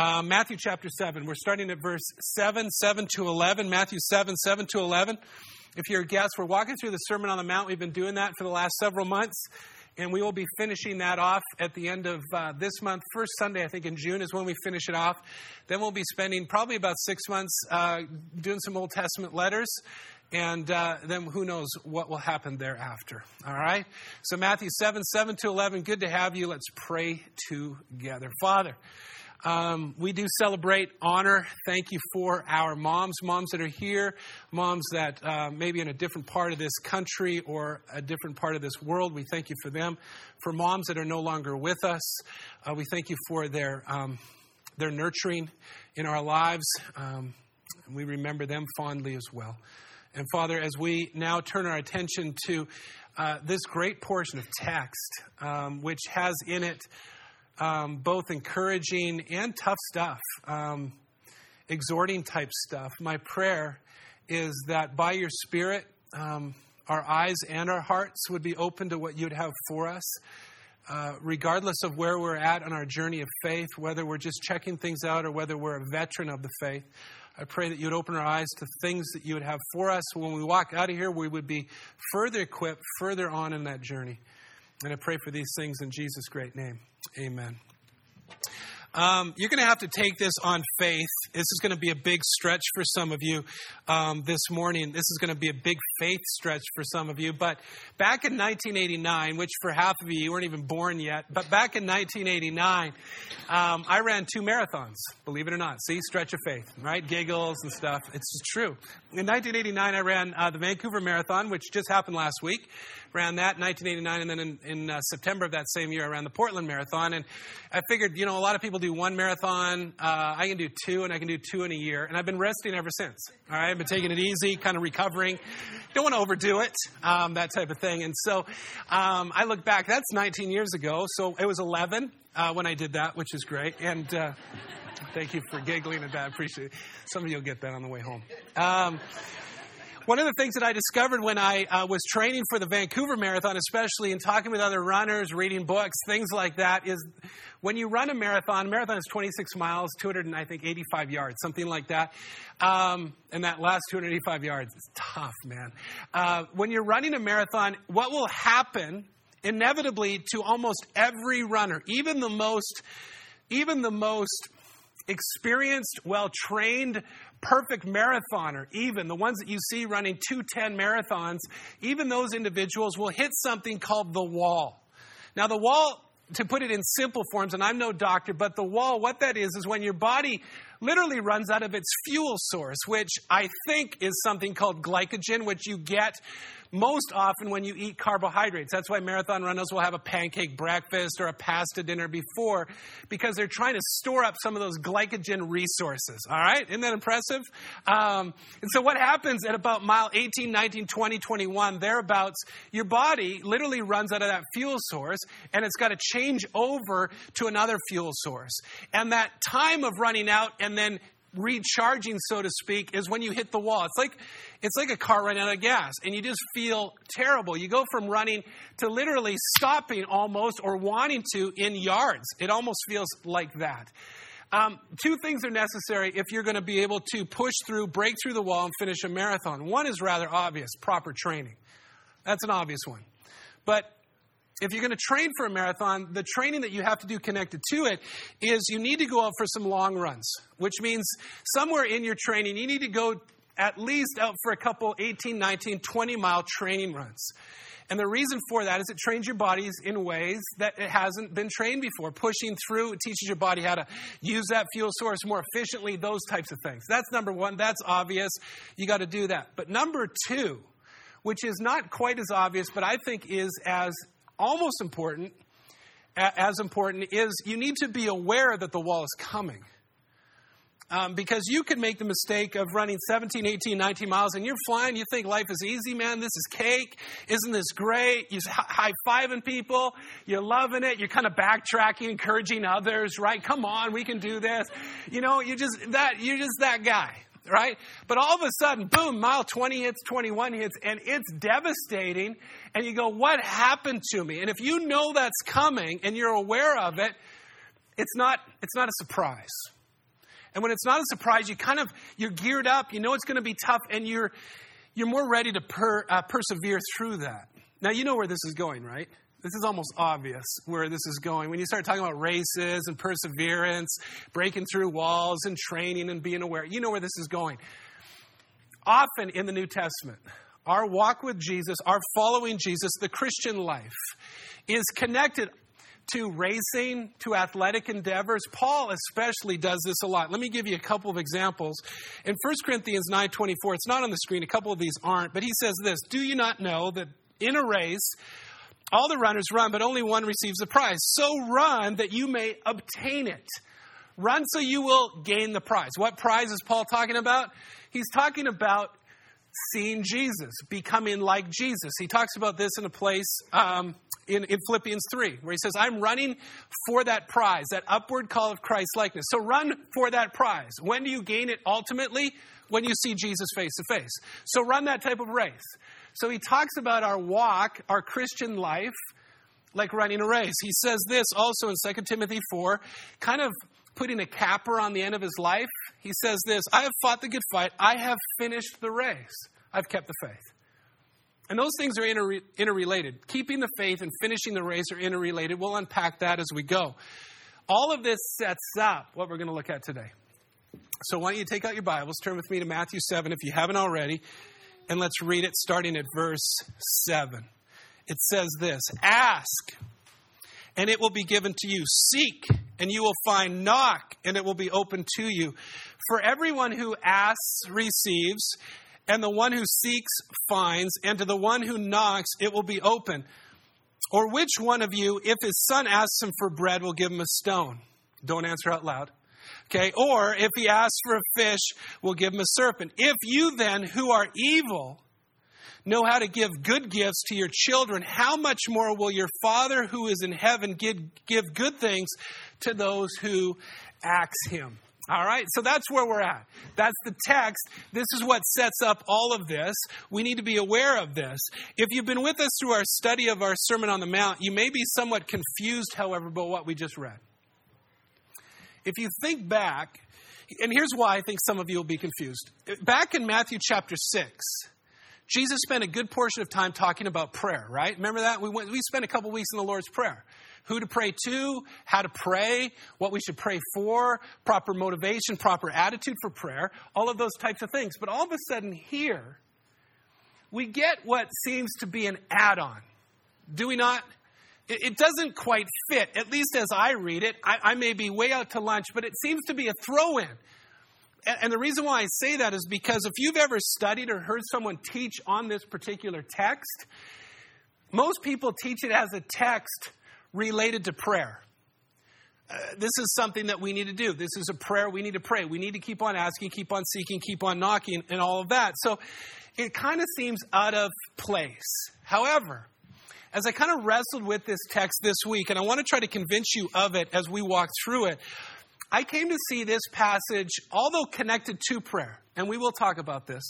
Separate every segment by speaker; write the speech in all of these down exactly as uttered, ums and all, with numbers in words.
Speaker 1: Uh, Matthew chapter seven. We're starting at verse seven, seven to eleven. Matthew seven, seven to eleven. If you're a guest, we're walking through the Sermon on the Mount. We've been doing that for the last several months. And we will be finishing that off at the end of uh, this month. First Sunday, I think, in June is when we finish it off. Then we'll be spending probably about six months uh, doing some Old Testament letters. And uh, then who knows what will happen thereafter. All right? So Matthew seven, seven to eleven. Good to have you. Let's pray together. Father, Um, we do celebrate honor. Thank you for our moms, moms that are here, moms that uh, maybe in a different part of this country or a different part of this world. We thank you for them. For moms that are no longer with us, uh, we thank you for their um, their nurturing in our lives. Um, and we remember them fondly as well. And Father, as we now turn our attention to uh, this great portion of text, um, which has in it Um, both encouraging and tough stuff, um, exhorting type stuff. My prayer is that by your Spirit, um, our eyes and our hearts would be open to what you'd have for us, uh, regardless of where we're at on our journey of faith, whether we're just checking things out or whether we're a veteran of the faith. I pray that you'd open our eyes to things that you would have for us. When we walk out of here, we would be further equipped, further on in that journey. And I pray for these things in Jesus' great name. Amen. Um, you're going to have to take this on faith. This is going to be a big stretch for some of you um, this morning. This is going to be a big faith stretch for some of you. But back in nineteen eighty-nine, which for half of you, you weren't even born yet. But back in nineteen eighty-nine, um, I ran two marathons, believe it or not. See, stretch of faith, right? Giggles and stuff. It's true. In nineteen eighty-nine, I ran uh, the Vancouver Marathon, which just happened last week. Ran that in nineteen eighty-nine, and then in, in uh, September of that same year, I ran the Portland Marathon. And I figured, you know, a lot of people do one marathon. Uh, I can do two, and I can do two in a year. And I've been resting ever since. All right, I've been taking it easy, kind of recovering. Don't want to overdo it, um, that type of thing. And so um, I look back. That's nineteen years ago. So it was eleven uh, when I did that, which is great. And uh, thank you for giggling at that. I appreciate it. Some of you will get that on the way home. Um, One of the things that I discovered when I uh, was training for the Vancouver Marathon, especially in talking with other runners, reading books, things like that, is when you run a marathon, a marathon is twenty-six miles, two hundred, I think, eighty-five yards, something like that. Um, and that last two hundred eighty-five yards is tough, man. Uh, when you're running a marathon, what will happen inevitably to almost every runner, even the most, even the most experienced, well-trained, perfect marathoner, even the ones that you see running two ten marathons, even those individuals will hit something called the wall. Now, the wall, to put it in simple forms, and I'm no doctor, but the wall, what that is, is when your body literally runs out of its fuel source, which I think is something called glycogen, which you get most often when you eat carbohydrates. That's why marathon runners will have a pancake breakfast or a pasta dinner before, because they're trying to store up some of those glycogen resources. All right? Isn't that impressive? Um, and so what happens at about mile eighteen, nineteen, twenty, twenty-one, thereabouts, your body literally runs out of that fuel source, and it's got to change over to another fuel source. And that time of running out and then recharging, so to speak, is when you hit the wall. It's like it's like a car running out of gas, and you just feel terrible. You go from running to literally stopping almost, or wanting to, in yards. It almost feels like that. Um, two things are necessary if you're going to be able to push through, break through the wall, and finish a marathon. One is rather obvious: proper training. That's an obvious one. But if you're going to train for a marathon, the training that you have to do connected to it is you need to go out for some long runs, which means somewhere in your training, you need to go at least out for a couple eighteen, nineteen, twenty mile training runs. And the reason for that is it trains your bodies in ways that it hasn't been trained before. Pushing through, it teaches your body how to use that fuel source more efficiently, those types of things. That's number one. That's obvious. You got to do that. But number two, which is not quite as obvious, but I think is as almost important, as important, is you need to be aware that the wall is coming. Um, because you could make the mistake of running seventeen, eighteen, nineteen miles, and you're flying. You think life is easy, man. This is cake. Isn't this great? You're high-fiving people. You're loving it. You're kind of backtracking, encouraging others, right? Come on, we can do this. You know, you're just that, you're just that guy, right? But all of a sudden, boom, mile twenty hits, twenty-one hits, and it's devastating. And you go, what happened to me? And if you know that's coming and you're aware of it, it's not, it's not a surprise. And when it's not a surprise, you kind of, you're geared up, you know it's going to be tough, and you're you're more ready to per, uh, persevere through that. Now, you know where this is going, right? This is almost obvious where this is going. When you start talking about races and perseverance, breaking through walls and training and being aware, you know where this is going. Often in the New Testament, our walk with Jesus, our following Jesus, the Christian life, is connected to racing, to athletic endeavors. Paul especially does this a lot. Let me give you a couple of examples. In First Corinthians nine twenty-four, it's not on the screen, a couple of these aren't, but he says this, "Do you not know that in a race, all the runners run, but only one receives the prize? So run that you may obtain it." Run so you will gain the prize. What prize is Paul talking about? He's talking about seeing Jesus, becoming like Jesus. He talks about this in a place um, in, in Philippians three, where he says, I'm running for that prize, that upward call of Christ's likeness. So run for that prize. When do you gain it ultimately? When you see Jesus face to face. So run that type of race. So he talks about our walk, our Christian life, like running a race. He says this also in Second Timothy four, kind of putting a capper on the end of his life. He says this, I have fought the good fight. I have finished the race. I've kept the faith. And those things are inter- interrelated. Keeping the faith and finishing the race are interrelated. We'll unpack that as we go. All of this sets up what we're going to look at today. So why don't you take out your Bibles, turn with me to Matthew seven if you haven't already, and let's read it starting at verse seven. It says this, ask, and it will be given to you. Seek, and you will find. Knock, and it will be opened to you. For everyone who asks receives, and the one who seeks finds, and to the one who knocks it will be open. Or which one of you, if his son asks him for bread, will give him a stone? Don't answer out loud. Okay, or if he asks for a fish, will give him a serpent. If you then, who are evil, know how to give good gifts to your children, how much more will your Father who is in heaven give, give good things to those who ask him? All right, so that's where we're at. That's the text. This is what sets up all of this. We need to be aware of this. If you've been with us through our study of our Sermon on the Mount, you may be somewhat confused, however, about what we just read. If you think back, and here's why I think some of you will be confused. Back in Matthew chapter six, Jesus spent a good portion of time talking about prayer, right? Remember that? We went, we spent a couple weeks in the Lord's Prayer. Who to pray to, how to pray, what we should pray for, proper motivation, proper attitude for prayer, all of those types of things. But all of a sudden here, we get what seems to be an add-on. Do we not? It doesn't quite fit, at least as I read it. I, I may be way out to lunch, but it seems to be a throw-in. And, and the reason why I say that is because if you've ever studied or heard someone teach on this particular text, most people teach it as a text related to prayer. Uh, this is something that we need to do. This is a prayer we need to pray. We need to keep on asking, keep on seeking, keep on knocking, and all of that. So it kind of seems out of place. However, as I kind of wrestled with this text this week, and I want to try to convince you of it as we walk through it, I came to see this passage, although connected to prayer, and we will talk about this.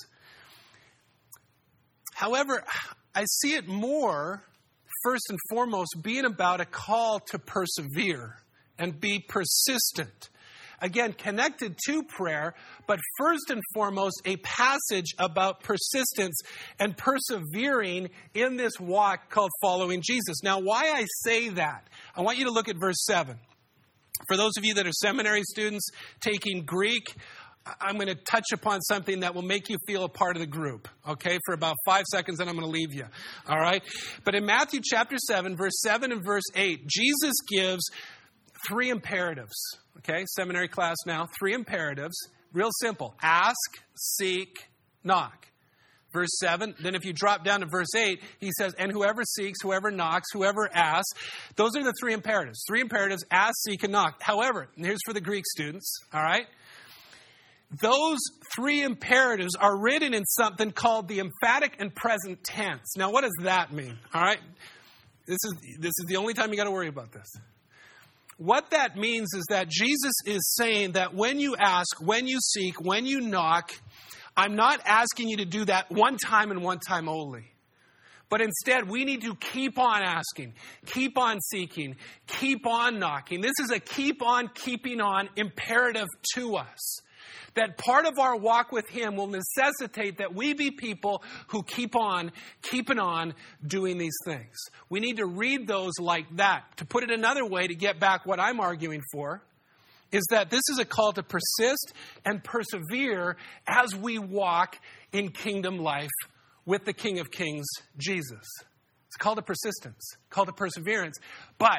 Speaker 1: However, I see it more, first and foremost, being about a call to persevere and be persistent. Again, connected to prayer, but first and foremost, a passage about persistence and persevering in this walk called following Jesus. Now, why I say that, I want you to look at verse seven. For those of you that are seminary students taking Greek, I'm going to touch upon something that will make you feel a part of the group, okay, for about five seconds, and I'm going to leave you, all right? But in Matthew chapter seven, verse seven and verse eight, Jesus gives three imperatives, okay, seminary class now, three imperatives, real simple, ask, seek, knock. Verse seven, then if you drop down to verse eight, he says, and whoever seeks, whoever knocks, whoever asks, those are the three imperatives. Three imperatives, ask, seek, and knock. However, and here's for the Greek students, all right? Those three imperatives are written in something called the emphatic and present tense. Now, what does that mean? All right? This is, this is the only time you got to worry about this. What that means is that Jesus is saying that when you ask, when you seek, when you knock, I'm not asking you to do that one time and one time only. But instead, we need to keep on asking, keep on seeking, keep on knocking. This is a keep on keeping on imperative to us. That part of our walk with him will necessitate that we be people who keep on, keeping on doing these things. We need to read those like that. To put it another way, to get back what I'm arguing for, is that this is a call to persist and persevere as we walk in kingdom life with the King of Kings, Jesus. It's a call to persistence, a call to perseverance, but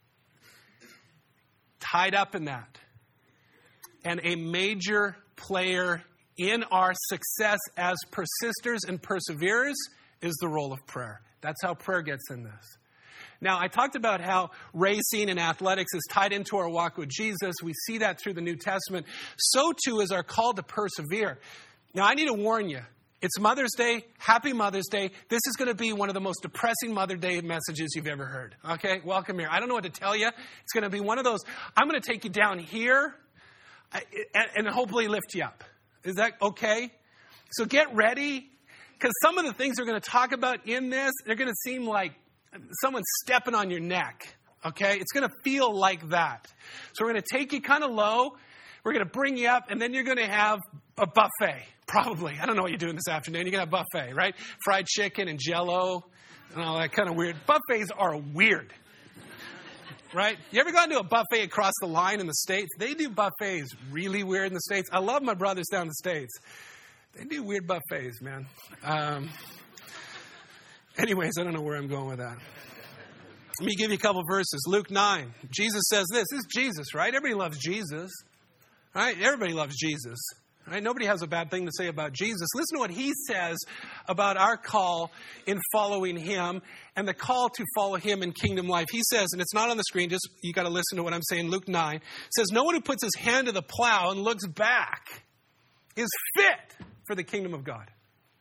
Speaker 1: tied up in that, and a major player in our success as persisters and perseverers is the role of prayer. That's how prayer gets in this. Now, I talked about how racing and athletics is tied into our walk with Jesus. We see that through the New Testament. So too is our call to persevere. Now, I need to warn you. It's Mother's Day. Happy Mother's Day. This is going to be one of the most depressing Mother's Day messages you've ever heard. Okay? Welcome here. I don't know what to tell you. It's going to be one of those, I'm going to take you down here and hopefully lift you up. Is that okay? So get ready, because some of the things we're going to talk about in this, they're going to seem like someone's stepping on your neck. Okay? It's going to feel like that. So we're going to take you kind of low. We're going to bring you up, and then you're going to have a buffet. Probably. I don't know what you're doing this afternoon. You're going to have buffet, right? Fried chicken and Jell-O and all that kind of weird. Buffets are weird. Right? You ever gone to a buffet across the line in the States? They do buffets really weird in the States. I love my brothers down in the States. They do weird buffets, man. Um, anyways, I don't know where I'm going with that. Let me give you a couple verses. Luke nine. Jesus says this. This is Jesus, right? Everybody loves Jesus. Right? Everybody loves Jesus. Right? Nobody has a bad thing to say about Jesus. Listen to what he says about our call in following him and the call to follow him in kingdom life. He says, and it's not on the screen, just you got to listen to what I'm saying. Luke nine says, no one who puts his hand to the plow and looks back is fit for the kingdom of God.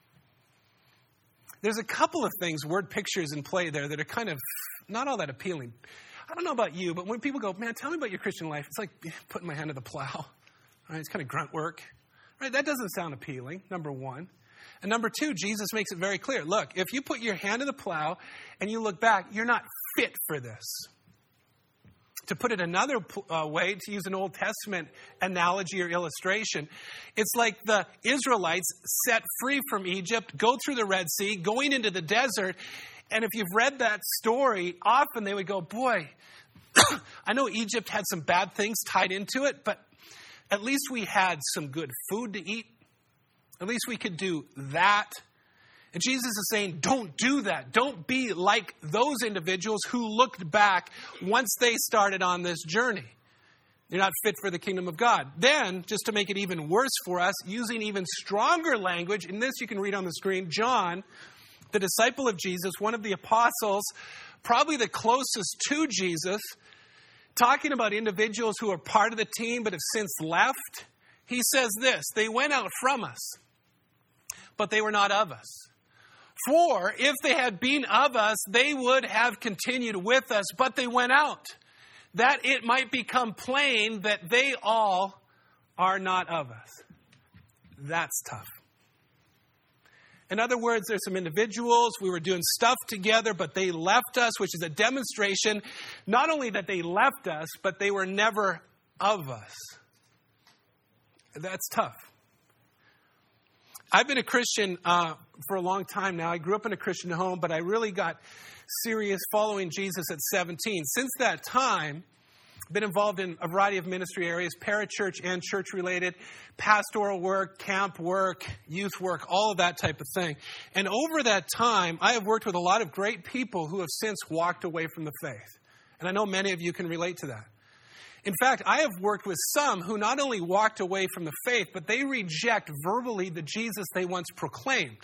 Speaker 1: There's a couple of things, word pictures in play there that are kind of not all that appealing. I don't know about you, but when people go, man, tell me about your Christian life, it's like putting my hand to the plow. Right? It's kind of grunt work. Right? That doesn't sound appealing, number one. And number two, Jesus makes it very clear. Look, if you put your hand to the plow and you look back, you're not fit for this. To put it another uh, way, to use an Old Testament analogy or illustration, it's like the Israelites set free from Egypt, go through the Red Sea, going into the desert. And if you've read that story, often they would go, boy, I know Egypt had some bad things tied into it, but at least we had some good food to eat. At least we could do that. And Jesus is saying, don't do that. Don't be like those individuals who looked back once they started on this journey. You're not fit for the kingdom of God. Then, just to make it even worse for us, using even stronger language, and this you can read on the screen, John, the disciple of Jesus, one of the apostles, probably the closest to Jesus, talking about individuals who are part of the team but have since left, he says this, they went out from us, but they were not of us. For if they had been of us, they would have continued with us, but they went out, that it might become plain that they all are not of us. That's tough. In other words, there's some individuals, we were doing stuff together, but they left us, which is a demonstration, not only that they left us, but they were never of us. That's tough. I've been a Christian uh, for a long time now. I grew up in a Christian home, but I really got serious following Jesus at seventeen. Since that time, been involved in a variety of ministry areas, parachurch and church-related, pastoral work, camp work, youth work, all of that type of thing. And over that time, I have worked with a lot of great people who have since walked away from the faith. And I know many of you can relate to that. In fact, I have worked with some who not only walked away from the faith, but they reject verbally the Jesus they once proclaimed.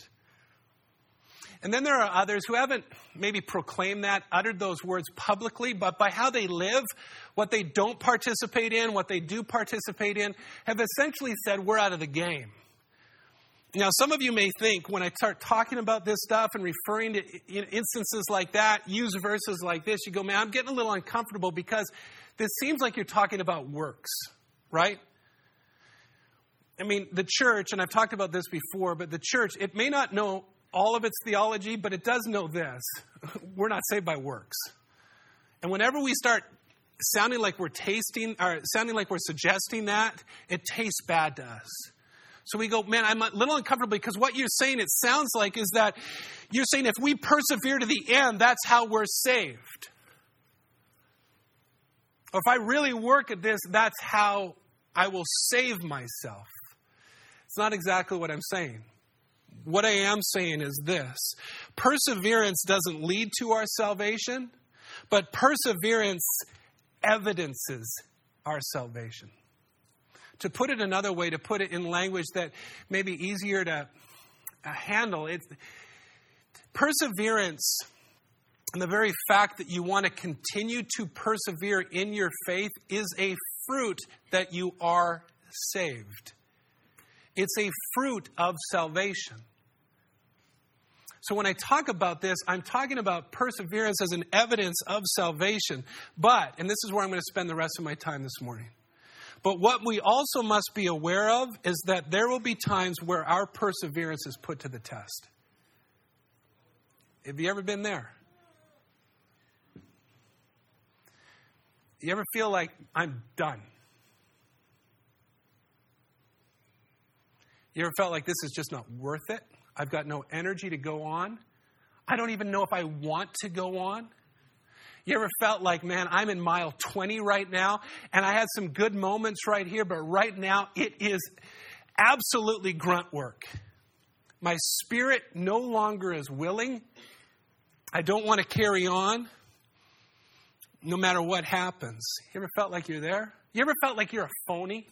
Speaker 1: And then there are others who haven't maybe proclaimed that, uttered those words publicly, but by how they live, what they don't participate in, what they do participate in, have essentially said, we're out of the game. Now, some of you may think when I start talking about this stuff and referring to instances like that, use verses like this, you go, man, I'm getting a little uncomfortable because this seems like you're talking about works, right? I mean, the church, and I've talked about this before, but the church, it may not know all of its theology, but it does know this. We're not saved by works. And whenever we start sounding like we're tasting, or sounding like we're suggesting that, it tastes bad to us. So we go, man, I'm a little uncomfortable because what you're saying, it sounds like, is that you're saying if we persevere to the end, that's how we're saved. Or if I really work at this, that's how I will save myself. It's not exactly what I'm saying. What I am saying is this. Perseverance doesn't lead to our salvation, but perseverance evidences our salvation. To put it another way, to put it in language that may be easier to handle, it's perseverance, and the very fact that you want to continue to persevere in your faith is a fruit that you are saved. It's a fruit of salvation. So when I talk about this, I'm talking about perseverance as an evidence of salvation. But, and this is where I'm going to spend the rest of my time this morning. But what we also must be aware of is that there will be times where our perseverance is put to the test. Have you ever been there? You ever feel like, I'm done? You ever felt like this is just not worth it? I've got no energy to go on. I don't even know if I want to go on. You ever felt like, man, I'm in mile twenty right now, and I had some good moments right here, but right now it is absolutely grunt work. My spirit no longer is willing. I don't want to carry on no matter what happens. You ever felt like you're there? You ever felt like you're a phony?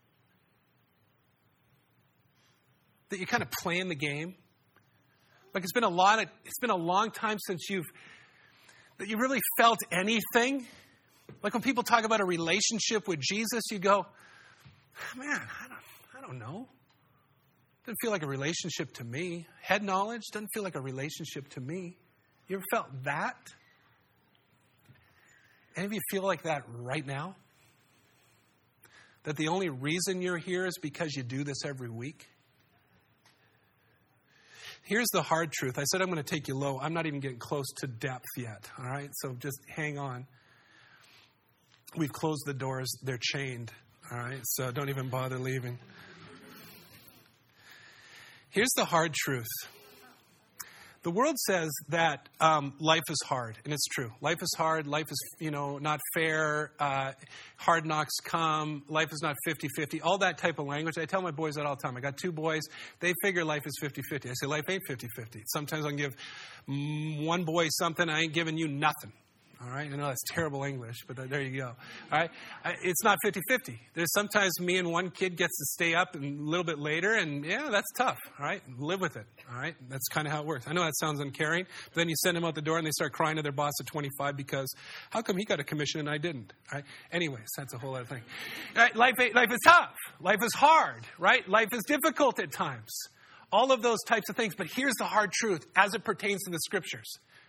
Speaker 1: That you're kind of playing the game? Like it's been a lot of, it's been a long time since you've that you really felt anything. Like when people talk about a relationship with Jesus, you go, man, I don't, I don't know. Doesn't feel like a relationship to me. Head knowledge doesn't feel like a relationship to me. You ever felt that? Any of you feel like that right now? That the only reason you're here is because you do this every week? Here's the hard truth. I said I'm going to take you low. I'm not even getting close to depth yet. All right? So just hang on. We've closed the doors. They're chained. All right? So don't even bother leaving. Here's the hard truth. The world says that um, life is hard, and it's true. Life is hard. Life is, you know, not fair. Uh, hard knocks come. Life is not fifty-fifty. All that type of language. I tell my boys that all the time. I got two boys. They figure life is fifty-fifty. I say life ain't fifty-fifty. Sometimes I can give one boy something. I ain't giving you nothing. All right? I know that's terrible English, but there you go. All right? It's not fifty-fifty. There's sometimes me and one kid gets to stay up a little bit later, and yeah, that's tough. All right? Live with it. All right? That's kind of how it works. I know that sounds uncaring, but then you send them out the door and they start crying to their boss at twenty-five because how come he got a commission and I didn't? All right? Anyways, that's a whole other thing. All right? Life, life is tough. Life is hard. Right? Life is difficult at times. All of those types of things. But here's the hard truth as it pertains to the Scriptures.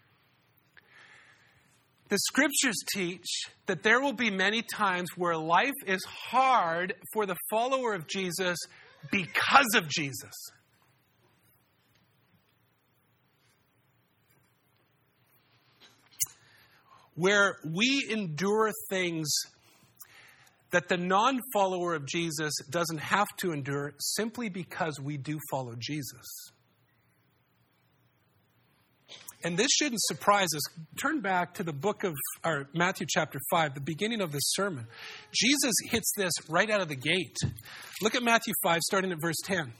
Speaker 1: The Scriptures teach that there will be many times where life is hard for the follower of Jesus because of Jesus. Where we endure things that the non-follower of Jesus doesn't have to endure simply because we do follow Jesus. And this shouldn't surprise us. Turn back to the book of or Matthew chapter five, the beginning of this sermon. Jesus hits this right out of the gate. Look at Matthew five, starting at verse ten.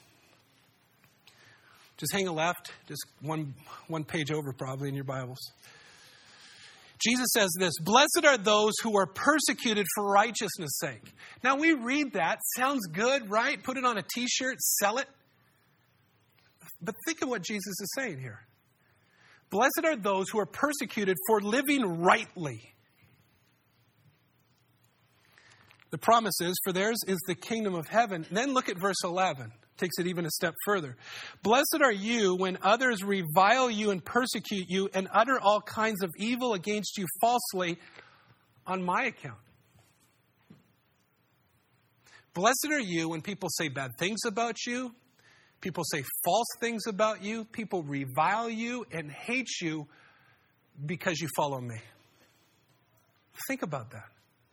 Speaker 1: Just hang a left, just one, one page over probably in your Bibles. Jesus says this, "Blessed are those who are persecuted for righteousness' sake." Now we read that. Sounds good, right? Put it on a t-shirt, sell it. But think of what Jesus is saying here. Blessed are those who are persecuted for living rightly. The promise is, for theirs is the kingdom of heaven. And then look at verse eleven. Takes it even a step further. Blessed are you when others revile you and persecute you and utter all kinds of evil against you falsely on my account. Blessed are you when people say bad things about you. People say false things about you. People revile you and hate you because you follow me. Think about that.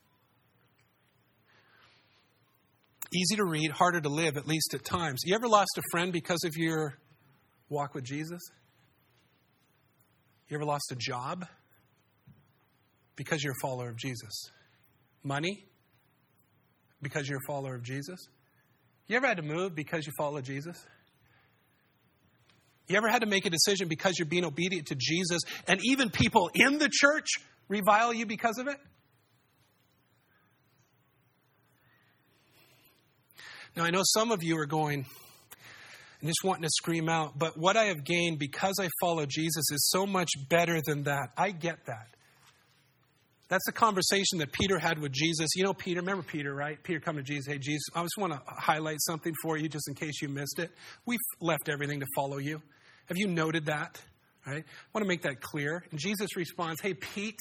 Speaker 1: Easy to read, harder to live, at least at times. You ever lost a friend because of your walk with Jesus? You ever lost a job because you're a follower of Jesus? Money because you're a follower of Jesus? You ever had to move because you follow Jesus? You ever had to make a decision because you're being obedient to Jesus and even people in the church revile you because of it? Now, I know some of you are going and just wanting to scream out, but what I have gained because I follow Jesus is so much better than that. I get that. That's the conversation that Peter had with Jesus. You know Peter, remember Peter, right? Peter come to Jesus, hey, Jesus, I just want to highlight something for you just in case you missed it. We've left everything to follow you. Have you noted that? Right? I want to make that clear. And Jesus responds, hey, Pete,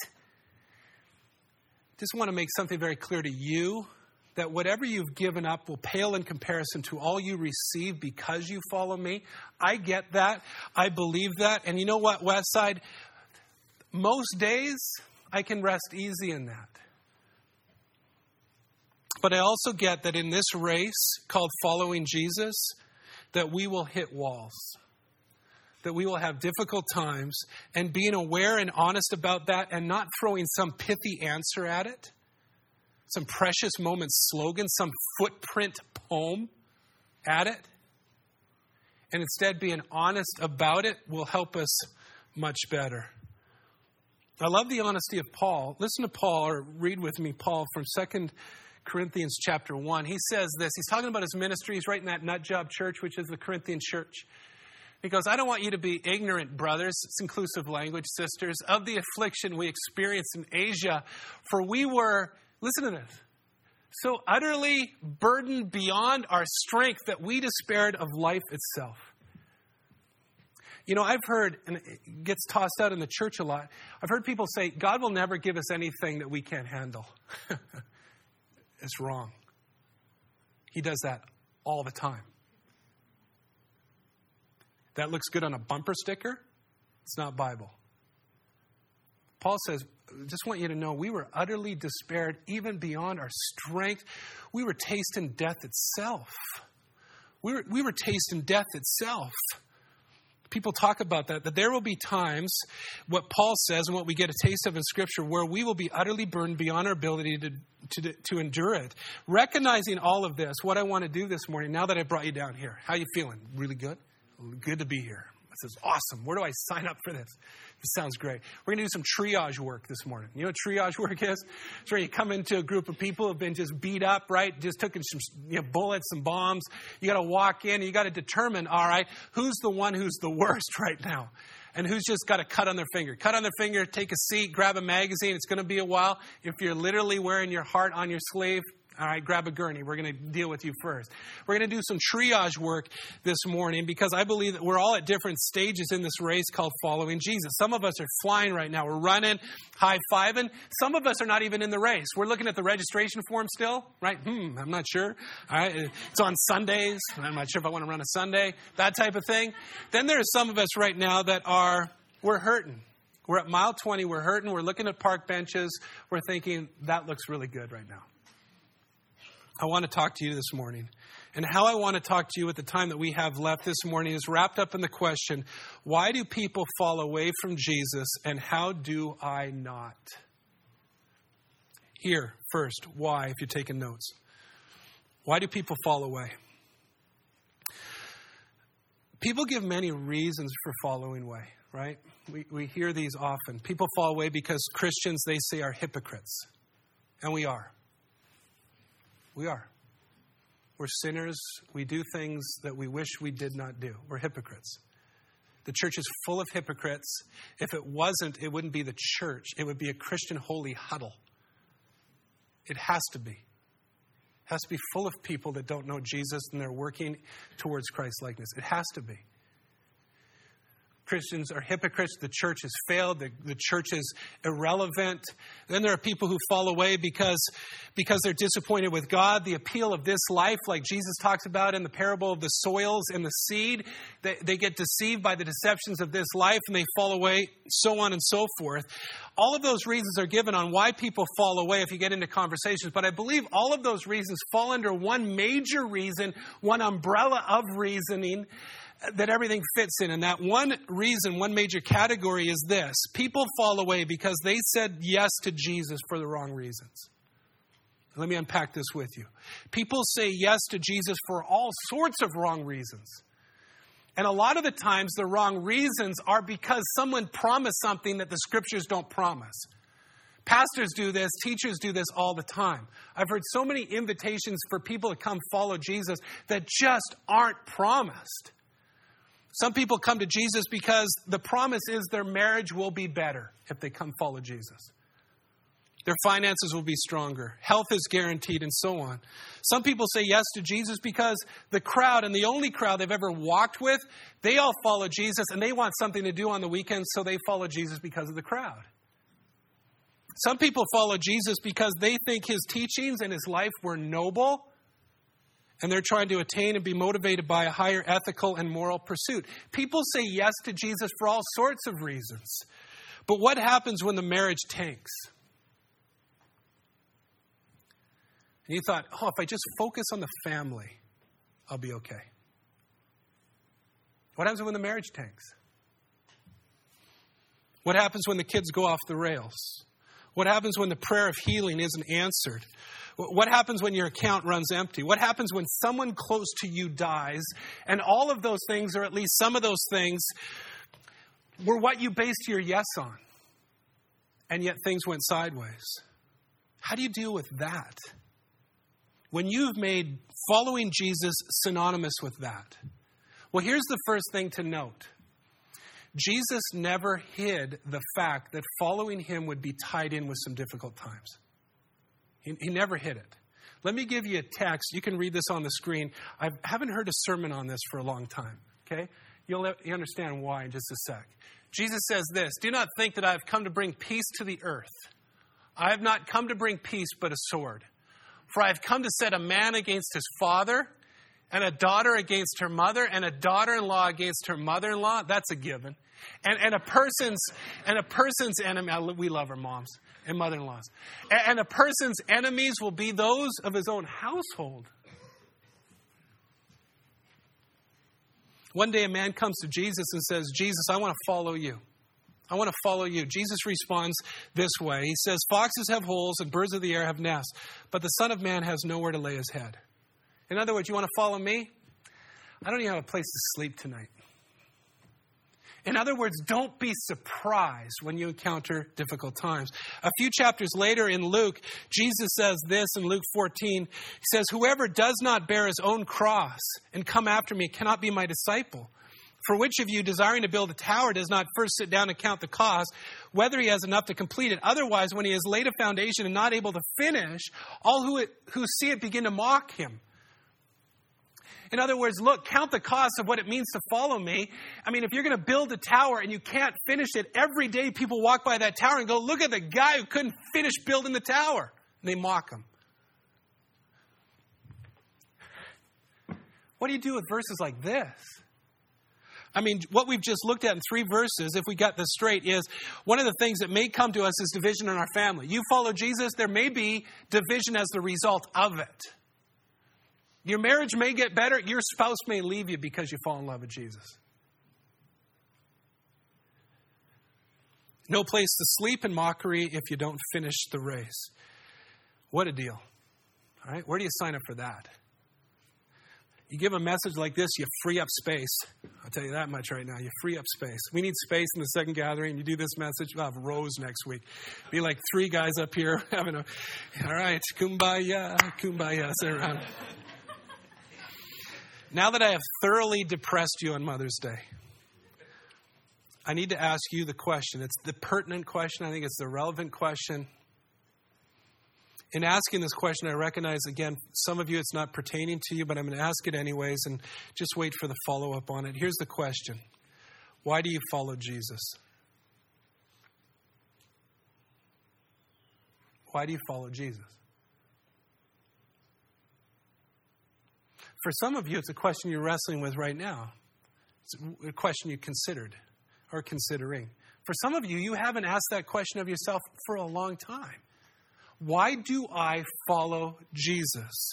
Speaker 1: just want to make something very clear to you, that whatever you've given up will pale in comparison to all you receive because you follow me. I get that. I believe that. And you know what, Westside? Most days, I can rest easy in that. But I also get that in this race called following Jesus, that we will hit walls. That we will have difficult times, and being aware and honest about that and not throwing some pithy answer at it, some precious moments slogan, some footprint poem at it, and instead being honest about it will help us much better. I love the honesty of Paul. Listen to Paul, or read with me Paul from Second Corinthians chapter one. He says this. He's talking about his ministry. He's writing that nut job church, which is the Corinthian church. He goes, I don't want you to be ignorant, brothers, it's inclusive language, sisters, of the affliction we experienced in Asia, for we were, listen to this, so utterly burdened beyond our strength that we despaired of life itself. You know, I've heard, and it gets tossed out in the church a lot, I've heard people say, God will never give us anything that we can't handle. It's wrong. He does that all the time. That looks good on a bumper sticker. It's not Bible. Paul says, just want you to know, we were utterly despaired, even beyond our strength. We were tasting death itself. We were, we were tasting death itself. People talk about that, that there will be times, what Paul says and what we get a taste of in Scripture, where we will be utterly burned beyond our ability to, to, to endure it. Recognizing all of this, what I want to do this morning, now that I brought you down here, how are you feeling? Really good? Good to be here. This is awesome. Where do I sign up for this? This sounds great. We're going to do some triage work this morning. You know what triage work is? It's where you come into a group of people who have been just beat up, right? Just taking some you know, bullets and bombs. You got to walk in and you got to determine, all right, who's the one who's the worst right now? And who's just got a cut on their finger. Cut on their finger, take a seat, grab a magazine. It's going to be a while. If you're literally wearing your heart on your sleeve, all right, grab a gurney. We're going to deal with you first. We're going to do some triage work this morning because I believe that we're all at different stages in this race called following Jesus. Some of us are flying right now. We're running, high-fiving. Some of us are not even in the race. We're looking at the registration form still, right? Hmm, I'm not sure. All right, it's on Sundays. I'm not sure if I want to run a Sunday, that type of thing. Then there are some of us right now that are, we're hurting. We're at mile twenty. We're hurting. We're looking at park benches. We're thinking, that looks really good right now. I want to talk to you this morning. And how I want to talk to you at the time that we have left this morning is wrapped up in the question, why do people fall away from Jesus and how do I not? Here, first, why, if you're taking notes. Why do people fall away? People give many reasons for falling away, right? We, we hear these often. People fall away because Christians, they say, are hypocrites. And we are. We are. We're sinners. We do things that we wish we did not do. We're hypocrites. The church is full of hypocrites. If it wasn't, it wouldn't be the church. It would be a Christian holy huddle. It has to be. It has to be full of people that don't know Jesus and they're working towards Christ likeness. It has to be. Christians are hypocrites. The church has failed. The, the church is irrelevant. Then there are people who fall away because, because they're disappointed with God. The appeal of this life, like Jesus talks about in the parable of the soils and the seed, they, they get deceived by the deceptions of this life and they fall away, so on and so forth. All of those reasons are given on why people fall away if you get into conversations. But I believe all of those reasons fall under one major reason, one umbrella of reasoning that everything fits in. And that one reason, one major category is this. People fall away because they said yes to Jesus for the wrong reasons. Let me unpack this with you. People say yes to Jesus for all sorts of wrong reasons. And a lot of the times the wrong reasons are because someone promised something that the scriptures don't promise. Pastors do this, teachers do this all the time. I've heard so many invitations for people to come follow Jesus that just aren't promised. Some people come to Jesus because the promise is their marriage will be better if they come follow Jesus. Their finances will be stronger. Health is guaranteed and so on. Some people say yes to Jesus because the crowd, and the only crowd they've ever walked with, they all follow Jesus and they want something to do on the weekends, so they follow Jesus because of the crowd. Some people follow Jesus because they think his teachings and his life were noble, and they're trying to attain and be motivated by a higher ethical and moral pursuit. People say yes to Jesus for all sorts of reasons. But what happens when the marriage tanks? And you thought, oh, if I just focus on the family, I'll be okay. What happens when the marriage tanks? What happens when the kids go off the rails? What happens when the prayer of healing isn't answered? What happens when your account runs empty? What happens when someone close to you dies? And all of those things, or at least some of those things, were what you based your yes on. And yet things went sideways. How do you deal with that? When you've made following Jesus synonymous with that. Well, here's the first thing to note. Jesus never hid the fact that following him would be tied in with some difficult times. He, he never hid it. Let me give you a text. You can read this on the screen. I haven't heard a sermon on this for a long time. Okay? You'll you understand why in just a sec. Jesus says this, "Do not think that I have come to bring peace to the earth. I have not come to bring peace, but a sword. For I have come to set a man against his father, and a daughter against her mother, and a daughter-in-law against her mother-in-law." That's a given. And, and a person's and a person's enemy. We love our moms and mother-in-laws. And, and a person's enemies will be those of his own household. One day a man comes to Jesus and says, "Jesus, I want to follow you. I want to follow you." Jesus responds this way. He says, "Foxes have holes and birds of the air have nests, but the Son of Man has nowhere to lay his head." In other words, you want to follow me? I don't even have a place to sleep tonight. In other words, don't be surprised when you encounter difficult times. A few chapters later in Luke, Jesus says this in Luke fourteen. He says, "Whoever does not bear his own cross and come after me cannot be my disciple. For which of you, desiring to build a tower, does not first sit down and count the cost, whether he has enough to complete it? Otherwise, when he has laid a foundation and not able to finish, all who, it, who see it begin to mock him." In other words, look, count the cost of what it means to follow me. I mean, if you're going to build a tower and you can't finish it, every day people walk by that tower and go, "Look at the guy who couldn't finish building the tower." And they mock him. What do you do with verses like this? I mean, what we've just looked at in three verses, if we got this straight, is one of the things that may come to us is division in our family. You follow Jesus, there may be division as the result of it. Your marriage may get better. Your spouse may leave you because you fall in love with Jesus. No place to sleep in mockery if you don't finish the race. What a deal. All right, where do you sign up for that? You give a message like this, you free up space. I'll tell you that much right now. You free up space. We need space in the second gathering. You do this message, we'll have rows next week. Be like three guys up here having a, all right, kumbaya, kumbaya, sit around. Now that I have thoroughly depressed you on Mother's Day, I need to ask you the question. It's the pertinent question. I think it's the relevant question. In asking this question, I recognize, again, some of you it's not pertaining to you, but I'm going to ask it anyways, and just wait for the follow-up on it. Here's the question. Why do you follow Jesus? Why do you follow Jesus? For some of you, it's a question you're wrestling with right now. It's a question you considered or considering. For some of you, you haven't asked that question of yourself for a long time. Why do I follow Jesus?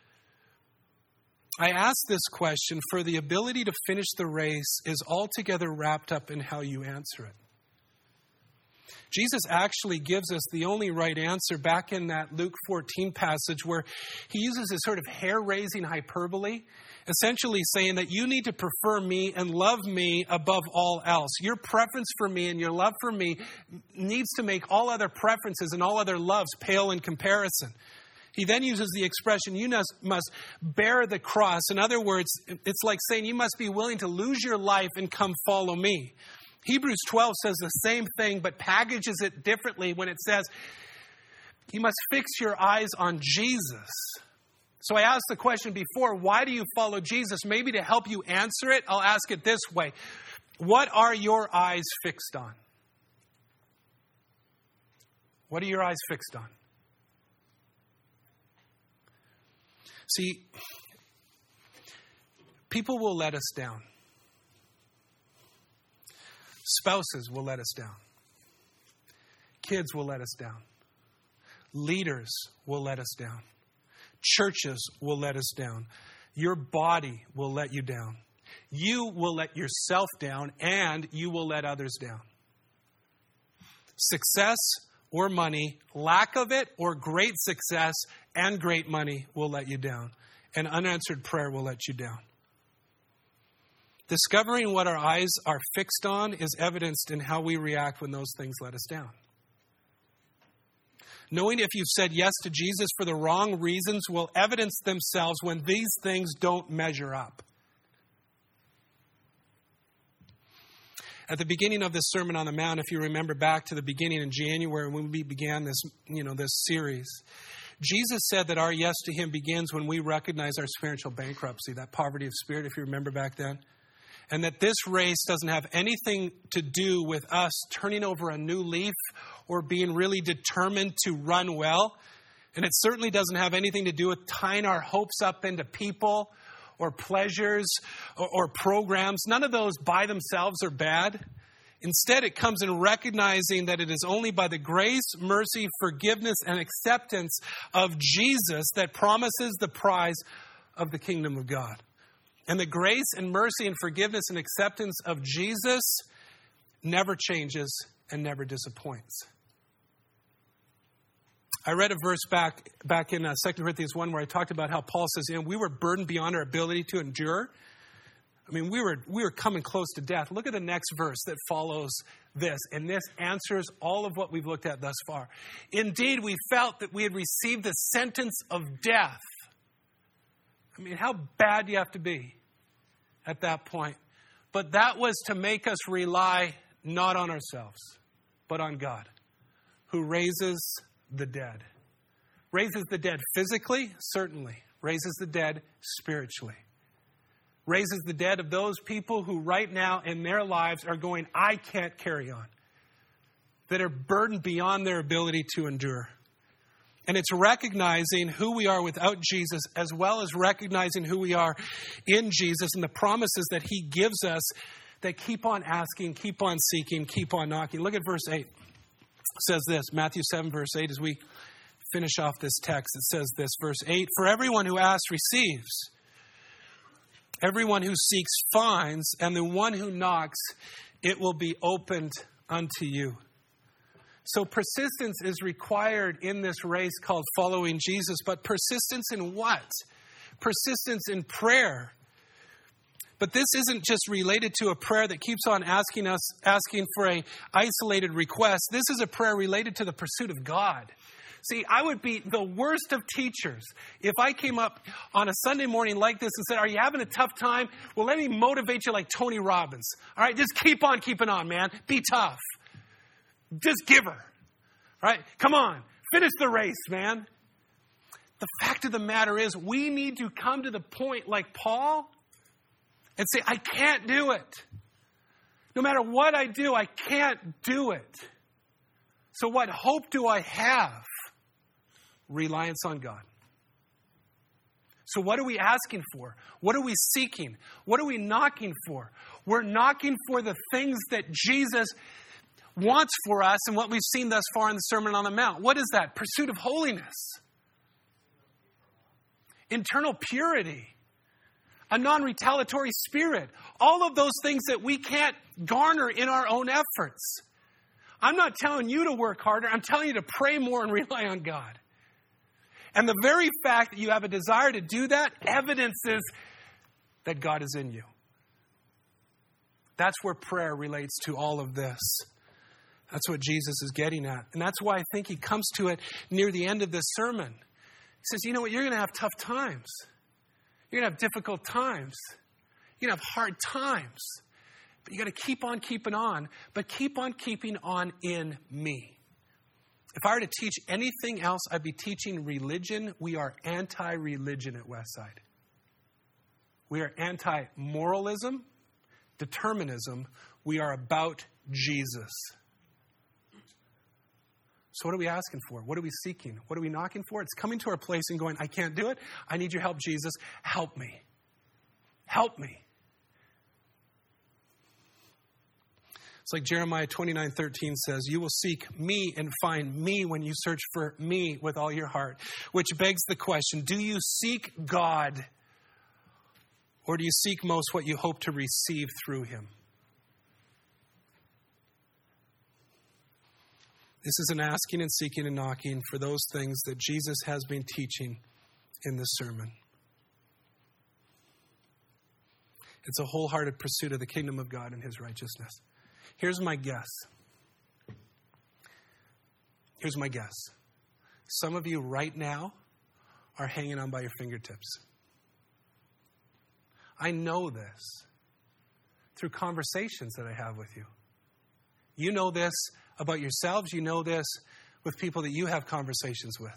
Speaker 1: I ask this question for the ability to finish the race is altogether wrapped up in how you answer it. Jesus actually gives us the only right answer back in that Luke fourteen passage where he uses this sort of hair-raising hyperbole, essentially saying that you need to prefer me and love me above all else. Your preference for me and your love for me needs to make all other preferences and all other loves pale in comparison. He then uses the expression, you must, must bear the cross. In other words, it's like saying you must be willing to lose your life and come follow me. Hebrews twelve says the same thing, but packages it differently when it says, you must fix your eyes on Jesus. So I asked the question before, why do you follow Jesus? Maybe to help you answer it, I'll ask it this way. What are your eyes fixed on? What are your eyes fixed on? See, people will let us down. Spouses will let us down. Kids will let us down. Leaders will let us down. Churches will let us down. Your body will let you down. You will let yourself down, and you will let others down. Success or money, lack of it or great success and great money will let you down. And unanswered prayer will let you down. Discovering what our eyes are fixed on is evidenced in how we react when those things let us down. Knowing if you've said yes to Jesus for the wrong reasons will evidence themselves when these things don't measure up. At the beginning of this Sermon on the Mount, if you remember back to the beginning in January when we began this, you know, this series, Jesus said that our yes to him begins when we recognize our spiritual bankruptcy, that poverty of spirit, if you remember back then. And that this race doesn't have anything to do with us turning over a new leaf or being really determined to run well. And it certainly doesn't have anything to do with tying our hopes up into people or pleasures or, or programs. None of those by themselves are bad. Instead, it comes in recognizing that it is only by the grace, mercy, forgiveness, and acceptance of Jesus that promises the prize of the kingdom of God. And the grace and mercy and forgiveness and acceptance of Jesus never changes and never disappoints. I read a verse back back in uh, Second Corinthians one where I talked about how Paul says, you know, we were burdened beyond our ability to endure. I mean, we were we were coming close to death. Look at the next verse that follows this. And this answers all of what we've looked at thus far. Indeed, we felt that we had received the sentence of death. I mean, how bad do you have to be at that point? But that was to make us rely not on ourselves, but on God, who raises the dead. Raises the dead physically, certainly. Raises the dead spiritually. Raises the dead of those people who right now in their lives are going, I can't carry on. That are burdened beyond their ability to endure. And it's recognizing who we are without Jesus as well as recognizing who we are in Jesus and the promises that he gives us that keep on asking, keep on seeking, keep on knocking. Look at verse eight. It says this, Matthew seven, verse eight, as we finish off this text, it says this, verse eight, for everyone who asks receives, everyone who seeks finds, and the one who knocks, it will be opened unto you. So persistence is required in this race called following Jesus, but persistence in what? Persistence in prayer. But this isn't just related to a prayer that keeps on asking us, asking for a isolated request. This is a prayer related to the pursuit of God. See, I would be the worst of teachers if I came up on a Sunday morning like this and said, are you having a tough time? Well, let me motivate you like Tony Robbins. All right, just keep on keeping on, man. Be tough. Just give her. All right, come on. Finish the race, man. The fact of the matter is we need to come to the point like Paul and say, I can't do it. No matter what I do, I can't do it. So what hope do I have? Reliance on God. So what are we asking for? What are we seeking? What are we knocking for? We're knocking for the things that Jesus wants for us and what we've seen thus far in the Sermon on the Mount. What is that? Pursuit of holiness. Internal purity. A non-retaliatory spirit. All of those things that we can't garner in our own efforts. I'm not telling you to work harder. I'm telling you to pray more and rely on God. And the very fact that you have a desire to do that evidences that God is in you. That's where prayer relates to all of this. That's what Jesus is getting at. And that's why I think he comes to it near the end of this sermon. He says, you know what, you're going to have tough times. You're going to have difficult times. You're going to have hard times. But you got to keep on keeping on. But keep on keeping on in me. If I were to teach anything else, I'd be teaching religion. We are anti-religion at Westside. We are anti-moralism, determinism. We are about Jesus. So what are we asking for? What are we seeking? What are we knocking for? It's coming to our place and going, I can't do it. I need your help, Jesus. Help me. Help me. It's like Jeremiah twenty-nine thirteen says, you will seek me and find me when you search for me with all your heart. Which begs the question, do you seek God? Or do you seek most what you hope to receive through him? This is an asking and seeking and knocking for those things that Jesus has been teaching in this sermon. It's a wholehearted pursuit of the kingdom of God and his righteousness. Here's my guess. Here's my guess. Some of you right now are hanging on by your fingertips. I know this through conversations that I have with you. You know this about yourselves. You know this with people that you have conversations with.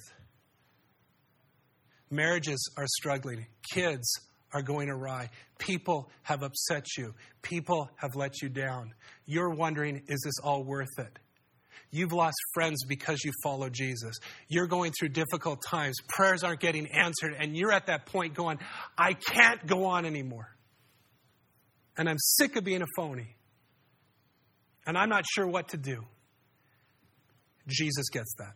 Speaker 1: Marriages are struggling. Kids are going awry. People have upset you. People have let you down. You're wondering, is this all worth it? You've lost friends because you follow Jesus. You're going through difficult times. Prayers aren't getting answered. And you're at that point going, I can't go on anymore. And I'm sick of being a phony. And I'm not sure what to do. Jesus gets that.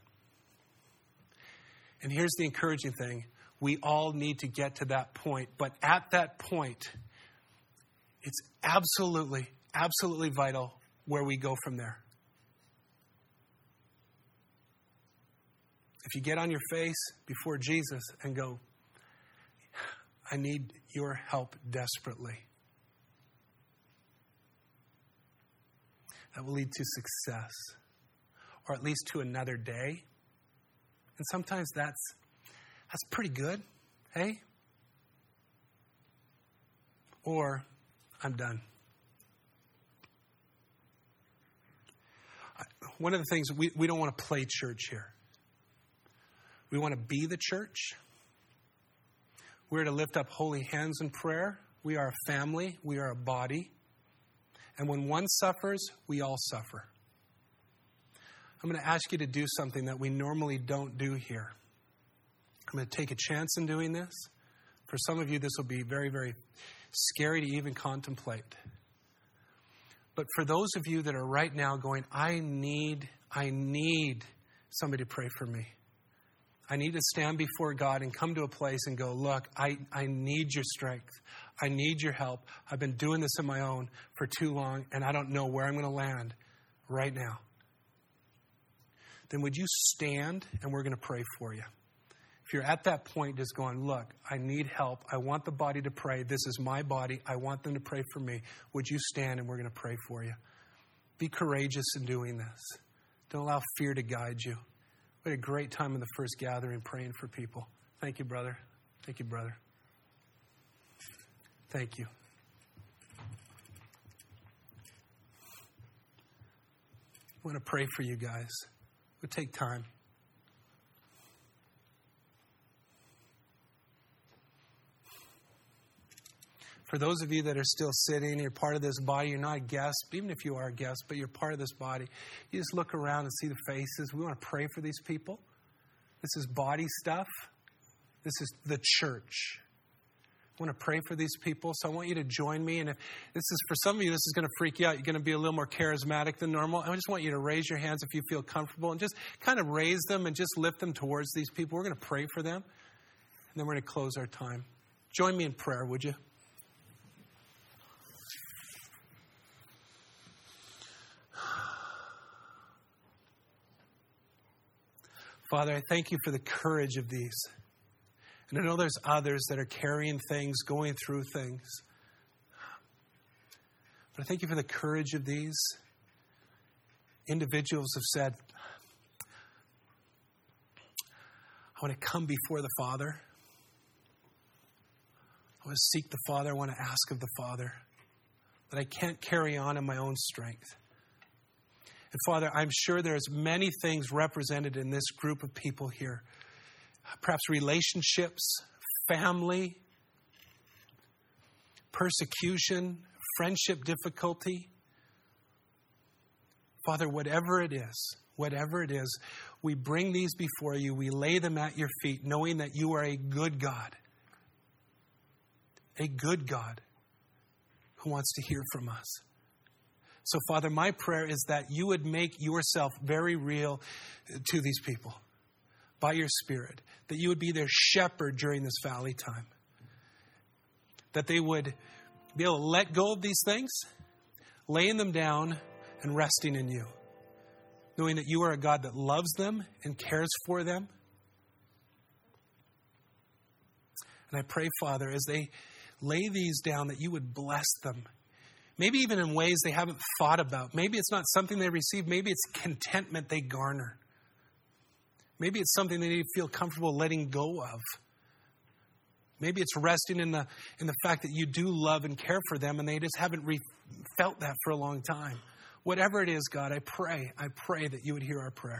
Speaker 1: And here's the encouraging thing. We all need to get to that point. But at that point, it's absolutely, absolutely vital where we go from there. If you get on your face before Jesus and go, I need your help desperately, that will lead to success, or at least to another day. And sometimes that's that's pretty good, hey? Or I'm done. One of the things, we, we don't want to play church here. We want to be the church. We're to lift up holy hands in prayer. We are a family. We are a body. And when one suffers, we all suffer. I'm going to ask you to do something that we normally don't do here. I'm going to take a chance in doing this. For some of you, this will be very, very scary to even contemplate. But for those of you that are right now going, I need, I need somebody to pray for me. I need to stand before God and come to a place and go, look, I, I need your strength. I need your help. I've been doing this on my own for too long, and I don't know where I'm going to land right now. Then would you stand, and we're going to pray for you. If you're at that point just going, look, I need help. I want the body to pray. This is my body. I want them to pray for me. Would you stand, and we're going to pray for you. Be courageous in doing this. Don't allow fear to guide you. We had a great time in the first gathering praying for people. Thank you, brother. Thank you, brother. Thank you. I want to pray for you guys. We'll take time. For those of you that are still sitting, you're part of this body, you're not a guest, even if you are a guest, but you're part of this body. You just look around and see the faces. We want to pray for these people. This is body stuff. This is the church. I want to pray for these people, so I want you to join me. And if this is, for some of you, this is going to freak you out. You're going to be a little more charismatic than normal. I just want you to raise your hands if you feel comfortable and just kind of raise them and just lift them towards these people. We're going to pray for them, and then we're going to close our time. Join me in prayer, would you? Father, I thank you for the courage of these. And I know there's others that are carrying things, going through things. But I thank you for the courage of these. Individuals have said, I want to come before the Father. I want to seek the Father. I want to ask of the Father that I can't carry on in my own strength. And Father, I'm sure there's many things represented in this group of people here. Perhaps relationships, family, persecution, friendship difficulty. Father, whatever it is, whatever it is, we bring these before you. We lay them at your feet, knowing that you are a good God. A good God who wants to hear from us. So, Father, my prayer is that you would make yourself very real to these people by your Spirit, that you would be their shepherd during this valley time, that they would be able to let go of these things, laying them down and resting in you, knowing that you are a God that loves them and cares for them. And I pray, Father, as they lay these down, that you would bless them. Maybe even in ways they haven't thought about. Maybe it's not something they receive. Maybe it's contentment they garner. Maybe it's something they feel comfortable letting go of. Maybe it's resting in the in the fact that you do love and care for them and they just haven't re- felt that for a long time. Whatever it is, God, I pray, I pray that you would hear our prayer.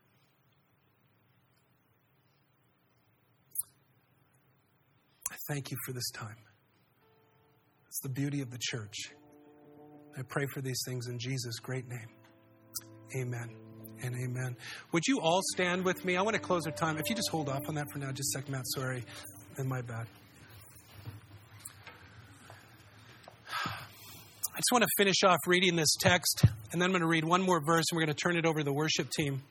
Speaker 1: I thank you for this time. It's the beauty of the church. I pray for these things in Jesus' great name. Amen and amen. Would you all stand with me? I want to close our time. If you just hold off on that for now, just a second, Matt. Sorry. And my bad. I just want to finish off reading this text, and then I'm going to read one more verse, and we're going to turn it over to the worship team.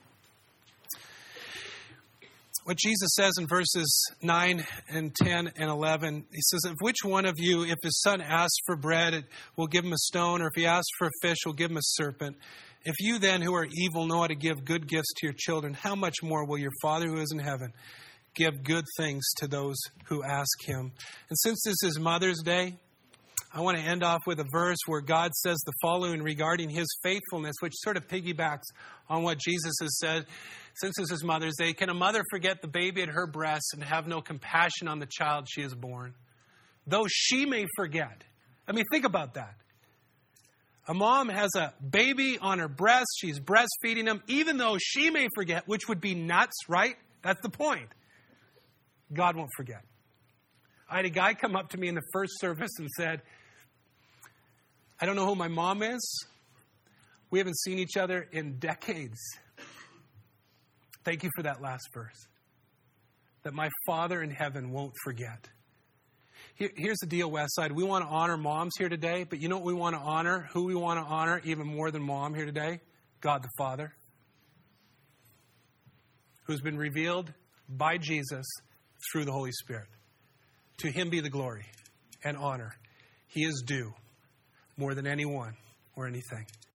Speaker 1: What Jesus says in verses nine and ten and eleven, he says, if which one of you, if his son asks for bread, it will give him a stone, or if he asks for a fish, will give him a serpent. If you then, who are evil, know how to give good gifts to your children, how much more will your Father who is in heaven give good things to those who ask him? And since this is Mother's Day, I want to end off with a verse where God says the following regarding his faithfulness, which sort of piggybacks on what Jesus has said. Since this is Mother's Day, can a mother forget the baby at her breast and have no compassion on the child she has born? Though she may forget. I mean, think about that. A mom has a baby on her breast. She's breastfeeding him, even though she may forget, which would be nuts, right? That's the point. God won't forget. I had a guy come up to me in the first service and said, I don't know who my mom is. We haven't seen each other in decades. Thank you for that last verse. That my Father in heaven won't forget. Here, here's the deal, Westside. We want to honor moms here today, but you know what we want to honor? Who we want to honor even more than mom here today? God the Father. Who's been revealed by Jesus through the Holy Spirit. To him be the glory and honor. He is due more than anyone or anything.